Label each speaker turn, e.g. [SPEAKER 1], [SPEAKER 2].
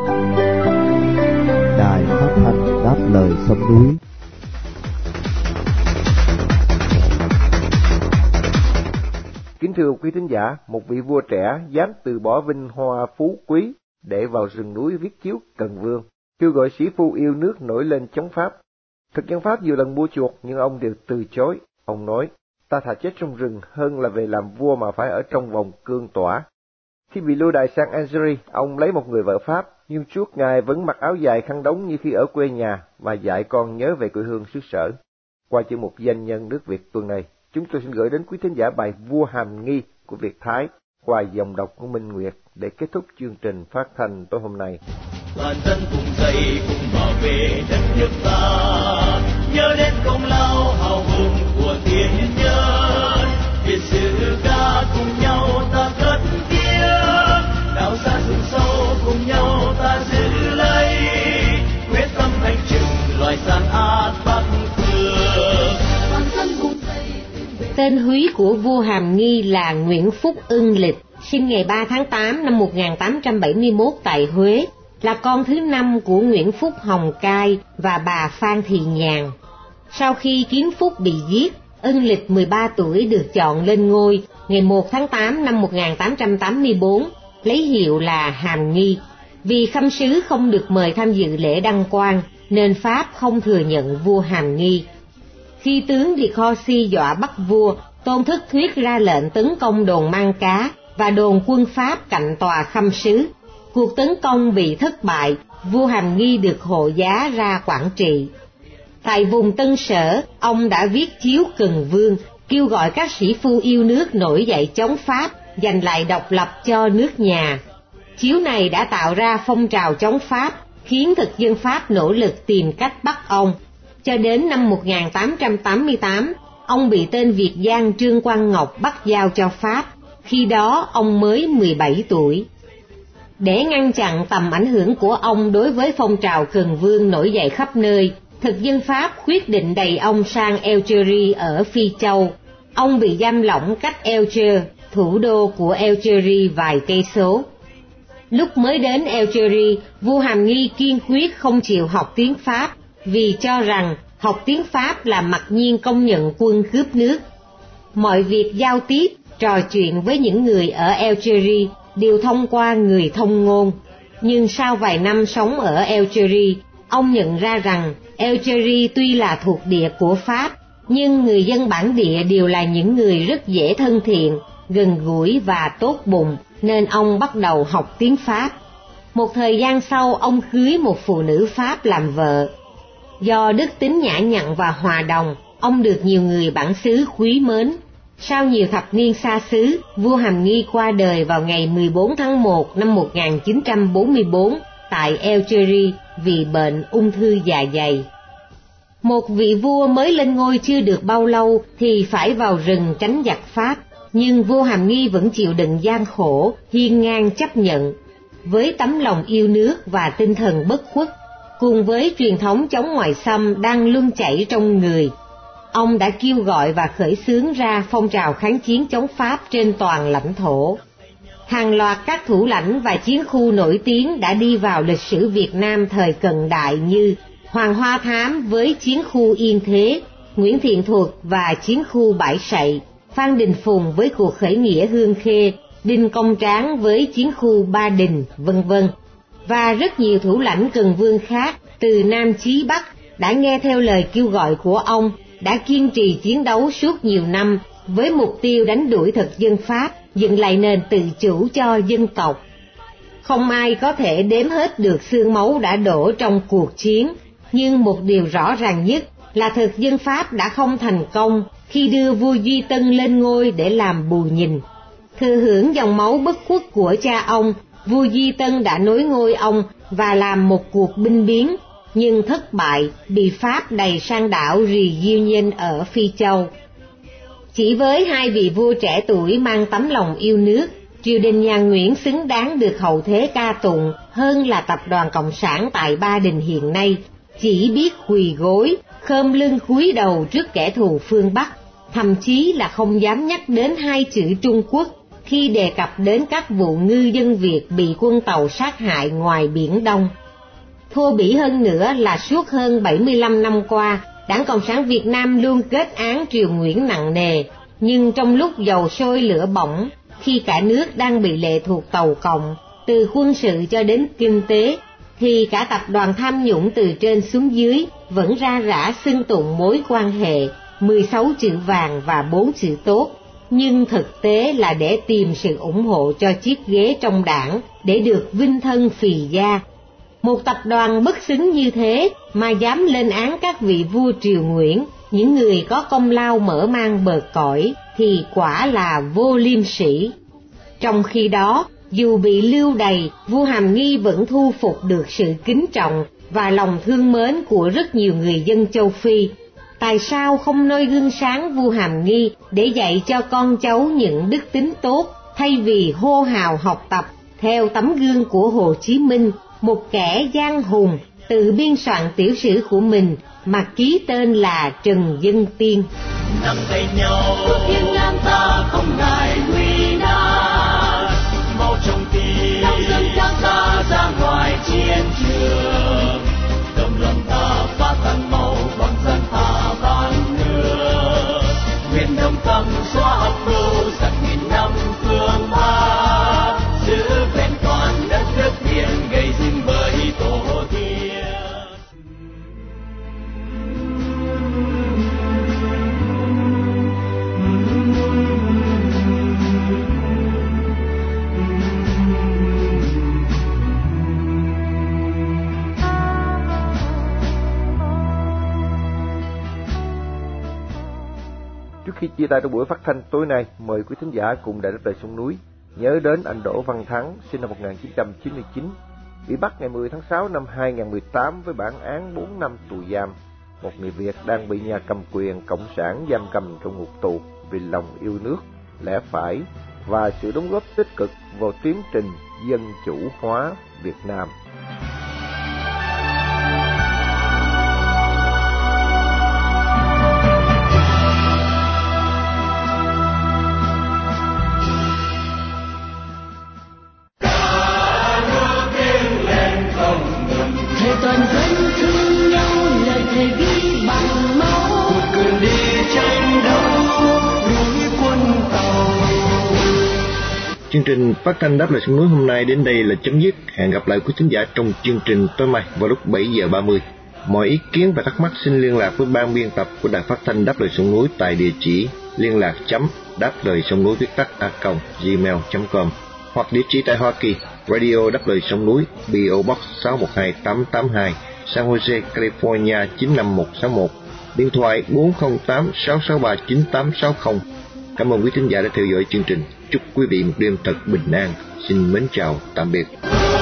[SPEAKER 1] Đài Phát thanh Đáp Lời Sông Núi.
[SPEAKER 2] Kính thưa quý thính giả, một vị vua trẻ dám từ bỏ vinh hoa phú quý để vào rừng núi viết chiếu Cần Vương, kêu gọi sĩ phu yêu nước nổi lên chống Pháp. Thực dân Pháp nhiều lần mua chuộc nhưng ông đều từ chối. Ông nói, ta thà chết trong rừng hơn là về làm vua mà phải ở trong vòng cương tỏa. Khi bị lưu đày sang Algeria, ông lấy một người vợ Pháp, nhưng suốt ngày vẫn mặc áo dài khăn đóng như khi ở quê nhà và dạy con nhớ về quê hương xứ sở. Qua chương mục Danh nhân nước Việt tuần này, chúng tôi xin gửi đến quý thính giả bài Vua Hàm Nghi của Việt Thái qua dòng đọc của Minh Nguyệt để kết thúc chương trình phát thanh tối hôm nay.
[SPEAKER 3] Toàn dân cùng dậy cùng bảo vệ đất nước ta, nhớ đến công lao hào hùng của tiền nhân, việt sử ca cùng nhau ta cất tiếng, đạo xa rừng sâu cùng nhau ta giữ lấy, quyết tâm hành trình loài san át Bắc phương. Toàn dân cùng dậy.
[SPEAKER 4] Tên húy của vua Hàm Nghi là Nguyễn Phúc Ưng Lịch, sinh ngày 3 tháng 8 năm 1871 tại Huế, là con thứ 5 của Nguyễn Phúc Hồng Cai và bà Phan Thị Nhàn. Sau khi Kiến Phúc bị giết, Ưng Lịch 13 tuổi được chọn lên ngôi ngày 1 tháng 8 năm 1884, lấy hiệu là Hàm Nghi. Vì khâm sứ không được mời tham dự lễ đăng quang, nên Pháp không thừa nhận vua Hàm Nghi. Khi tướng Decourcy dọa bắt vua, Tôn Thức Thuyết ra lệnh tấn công đồn Mang Cá và đồn quân Pháp cạnh tòa khâm sứ. Cuộc tấn công bị thất bại, vua Hàm Nghi được hộ giá ra quản trị. Tại vùng Tân Sở, ông đã viết chiếu Cần Vương, kêu gọi các sĩ phu yêu nước nổi dậy chống Pháp, giành lại độc lập cho nước nhà. Chiếu này đã tạo ra phong trào chống Pháp, khiến thực dân Pháp nỗ lực tìm cách bắt ông. Cho đến năm 1888, ông bị tên Việt Giang Trương Quang Ngọc bắt giao cho Pháp, khi đó ông mới 17 tuổi. Để ngăn chặn tầm ảnh hưởng của ông đối với phong trào Cần Vương nổi dậy khắp nơi, thực dân Pháp quyết định đày ông sang Algeria ở Phi Châu. Ông bị giam lỏng cách Alger, thủ đô của Algeria vài cây số. Lúc mới đến Algeria, vua Hàm Nghi kiên quyết không chịu học tiếng Pháp, vì cho rằng học tiếng Pháp là mặc nhiên công nhận quân cướp nước. Mọi việc giao tiếp, trò chuyện với những người ở Algeria đều thông qua người thông ngôn. Nhưng sau vài năm sống ở Algeria, ông nhận ra rằng Algeria tuy là thuộc địa của Pháp, nhưng người dân bản địa đều là những người rất dễ thân thiện, gần gũi và tốt bụng, nên ông bắt đầu học tiếng Pháp. Một thời gian sau, ông cưới một phụ nữ Pháp làm vợ. Do đức tính nhã nhặn và hòa đồng, ông được nhiều người bản xứ quý mến. Sau nhiều thập niên xa xứ, vua Hàm Nghi qua đời vào ngày 14 tháng 1 năm 1944 tại Algeria vì bệnh ung thư dạ dày. Một vị vua mới lên ngôi chưa được bao lâu thì phải vào rừng tránh giặc Pháp, nhưng vua Hàm Nghi vẫn chịu đựng gian khổ, hiên ngang chấp nhận. Với tấm lòng yêu nước và tinh thần bất khuất, cùng với truyền thống chống ngoại xâm đang luân chảy trong người, ông đã kêu gọi và khởi xướng ra phong trào kháng chiến chống Pháp trên toàn lãnh thổ. Hàng loạt các thủ lãnh và chiến khu nổi tiếng đã đi vào lịch sử Việt Nam thời cận đại như Hoàng Hoa Thám với chiến khu Yên Thế, Nguyễn Thiện Thuật và chiến khu Bãi Sậy, Phan Đình Phùng với cuộc khởi nghĩa Hương Khê, Đinh Công Tráng với chiến khu Ba Đình, vân vân. Và rất nhiều thủ lãnh Cần Vương khác từ Nam chí Bắc đã nghe theo lời kêu gọi của ông, đã kiên trì chiến đấu suốt nhiều năm với mục tiêu đánh đuổi thực dân Pháp, dựng lại nền tự chủ cho dân tộc. Không ai có thể đếm hết được xương máu đã đổ trong cuộc chiến, nhưng một điều rõ ràng nhất là thực dân Pháp đã không thành công khi đưa vua Duy Tân lên ngôi để làm bù nhìn. Thừa hưởng dòng máu bất khuất của cha ông, vua Duy Tân đã nối ngôi ông và làm một cuộc binh biến, nhưng thất bại, bị Pháp đày sang đảo Reunion ở Phi Châu. Chỉ với hai vị vua trẻ tuổi mang tấm lòng yêu nước, triều đình nhà Nguyễn xứng đáng được hậu thế ca tụng hơn là tập đoàn Cộng sản tại Ba Đình hiện nay, chỉ biết quỳ gối, khom lưng cúi đầu trước kẻ thù phương Bắc, thậm chí là không dám nhắc đến hai chữ Trung Quốc khi đề cập đến các vụ ngư dân Việt bị quân tàu sát hại ngoài Biển Đông. Thô bỉ hơn nữa là suốt hơn 75 năm qua, Đảng Cộng sản Việt Nam luôn kết án triều Nguyễn nặng nề, nhưng trong lúc dầu sôi lửa bỏng, khi cả nước đang bị lệ thuộc Tàu Cộng, từ quân sự cho đến kinh tế, thì cả tập đoàn tham nhũng từ trên xuống dưới vẫn ra rã xưng tụng mối quan hệ 16 chữ vàng và 4 chữ tốt, nhưng thực tế là để tìm sự ủng hộ cho chiếc ghế trong đảng để được vinh thân phì gia. Một tập đoàn bất xứng như thế mà dám lên án các vị vua triều Nguyễn, những người có công lao mở mang bờ cõi, thì quả là vô liêm sỉ. Trong khi đó, dù bị lưu đày, vua Hàm Nghi vẫn thu phục được sự kính trọng và lòng thương mến của rất nhiều người dân châu Phi. Tại sao không noi gương sáng vua Hàm Nghi để dạy cho con cháu những đức tính tốt, thay vì hô hào học tập theo tấm gương của Hồ Chí Minh, một kẻ giang hùng tự biên soạn tiểu sử của mình mà ký tên là Trần Dân Tiên.
[SPEAKER 3] Nắm tay nhau Thiên Nam ta không ngại nguy nan, mau trong tim nông dân ta ra ngoài chiến trường, đồng lòng ta phá tan màu bằng dân ta ban nước, nguyện đồng tâm xóa hận thù giặc nghìn năm phương Bắc, giữ vẹn toàn đất nước biển gây dựng bởi tổ tiên.
[SPEAKER 2] Trước khi chia tay trong buổi phát thanh tối nay, mời quý thính giả cùng Đài Đáp Lời Sông Núi nhớ đến anh Đỗ Văn Thắng, sinh năm 1999, bị bắt ngày 10 tháng 6 năm 2018 với bản án 4 năm tù giam. Một người Việt đang bị nhà cầm quyền cộng sản giam cầm trong ngục tù vì lòng yêu nước, lẽ phải và sự đóng góp tích cực vào tiến trình dân chủ hóa Việt Nam.
[SPEAKER 3] Toàn dân thương nhau lời thề ghi bằng máu, một cơn đi tranh đấu núi quân Tàu.
[SPEAKER 5] Chương trình phát thanh Đáp Lời Sông Núi hôm nay đến đây là chấm dứt. Hẹn gặp lại quý khán giả trong chương trình tối mai vào lúc 7:30. Mọi ý kiến và thắc mắc xin liên lạc với ban biên tập của Đài Phát thanh Đáp Lời Sông Núi tại địa chỉ liên lạc.đáp-lời-sông-núi viết tắt @gmail.com hoặc địa chỉ tại Hoa Kỳ, Radio Đáp Lời Sông Núi, PO Box 612882, San Jose, California 95161, điện thoại 408-663-9860. Cảm ơn quý thính giả đã theo dõi chương trình. Chúc quý vị một đêm thật bình an. Xin mến chào, tạm biệt.